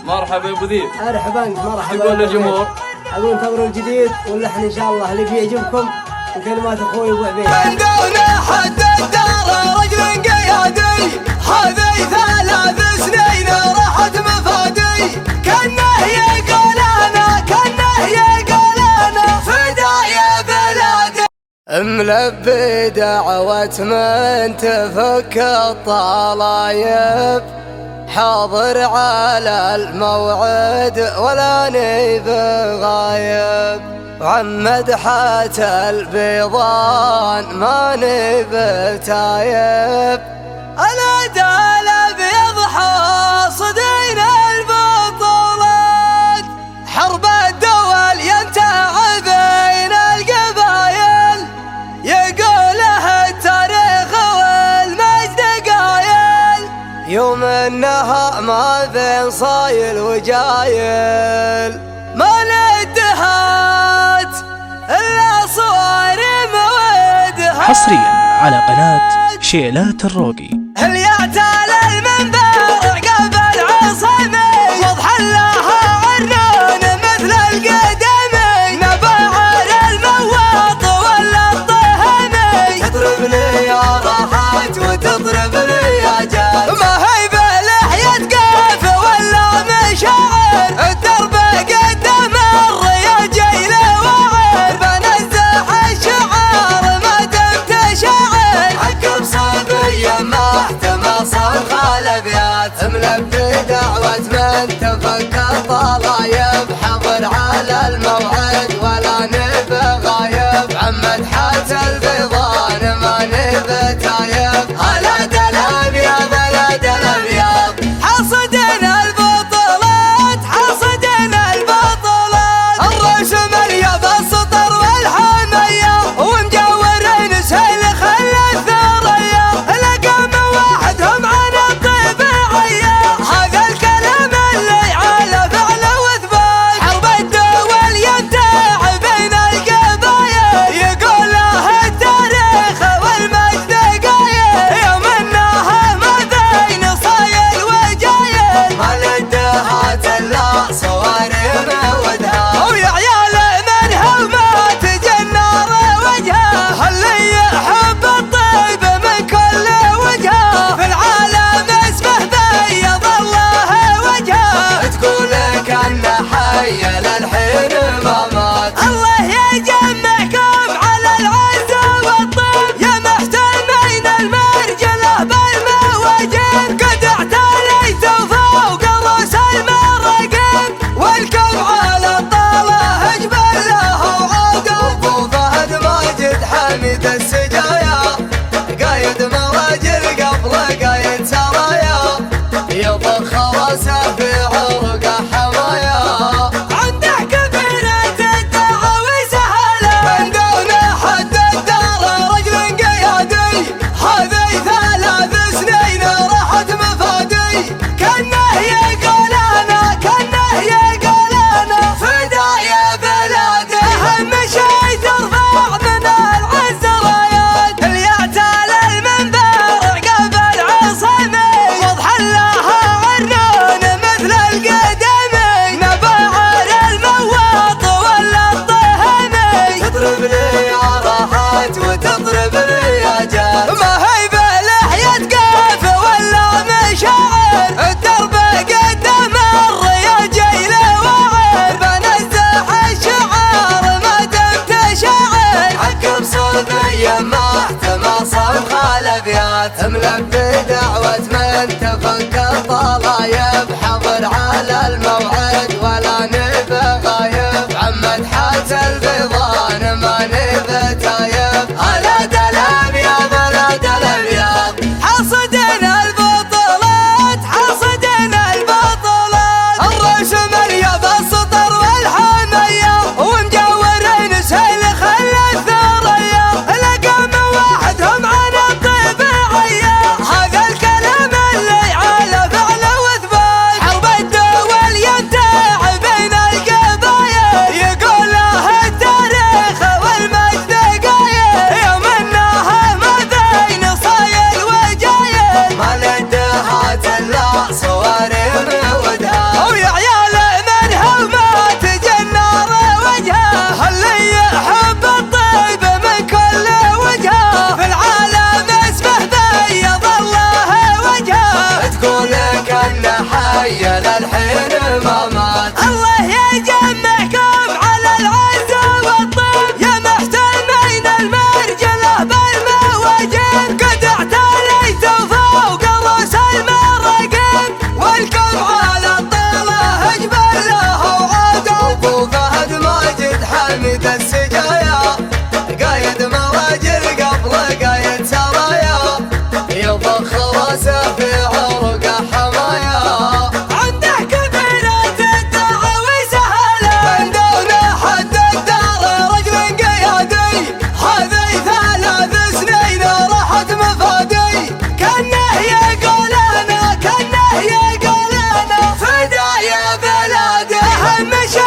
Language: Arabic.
مرحبا يا ابو ذيب. مرحبا مرحبا. تقول للجمهور؟ اقول انتظروا الجديد واللحن ان شاء الله اللي بيعجبكم وكلمات اخوي ابو عبيد. من دون حد الدار رجل قيادي، هذه 3 سنين راحت مفادي، كانه يقول انا فدا يا بلادي. ملبي دعوة من تفك الطلايب، حاضر على الموعد ولا نيب غايب، وعن مدحة البيضان ما نيب تايب، العدل بيضحى صدين البطولات، حرب الدول ينتع بين القبايل، يقوله التاريخ والمجد قايل، يوم انها ما بين صايل وجايل، ما الاتهاد الا صوارم ودها. حصريا على قناة شيلات الروقي. هل يعتال المنبر قبل عصمي، واضح لها عرنون مثل القدمي، نباع المواط ولا الطهمي، تضرب لي يا راحات وتضرب لي يا جاد، ما هي بلحية قاف ولا مشاعر، الدرب قدام الرياجيل وعر، بنزح الشعار ما دمت شاعر، حق بصبي ما احتمى صرخ الابيات، ملبي دعوة من تفك الطلايب، حضر على الموعد ولا نب غايب، عن مدحة البيضان ما نب تايب، على دلب يا بلد الابيض، حصدنا البطولات حصدنا البطولات، الرسم اليد السطر والحمية، ومجورين سهل خلى الثريا، لقام واحدهم عن الطبيعية، هذا الكلام اللي على فعل واثبات، حرب الدول ينتع بين القبايل، يقول له التاريخ والمجد قايل، يوم انها ما بين صايل وجايل، ما الانتهات الا صوارم ودها، ويا عيال منها وما تجنر وجهه، اللي يحب الطيب من كل وجهه، في العالم اسمه بيض الله وجهه، تقول كان حي للحين ما مات، الله يجمعكم على العز والطيب، يا محتمين المرجله بالمواجب، قد اعتليتوا فوق رؤوس المراقب، والكم على الطاله اجبل له وعاقب، ابو فهد ماجد حميد السجايا، قايد مراجل قبل قايد سرايا، يطخ راسه في عرقه حمايا، عنده كبيرة الدعوي سهله، من دون حد الدار رجل قيادي، هذه 3 سنين راحت مفادي، كانه يقول انا فدا يا بلادي، اهم شي ترفع من العز رايات، اللي يعتال المنبر قبل عصمي، واضح لها عرنون مثل حي للحين ما مات. الله يجمعكم على العز والطيب يا محتمين المرجله بالمواجب، قد اعتليتوا فوق رؤوس المراقب، والكم على الطاوله اجبر له وعاد. ابو فهد ماجد حميد السجايا، قايد مواجر قبل قايد سرايا، يضخ راسه في عرق حمايا. عنده كبيرة الدعوي سهلة من دون حد الدار رجل قيادي، هذه 3 سنين راحت مفادي، كانه يقول انا فدا يا بلادي اهم شيء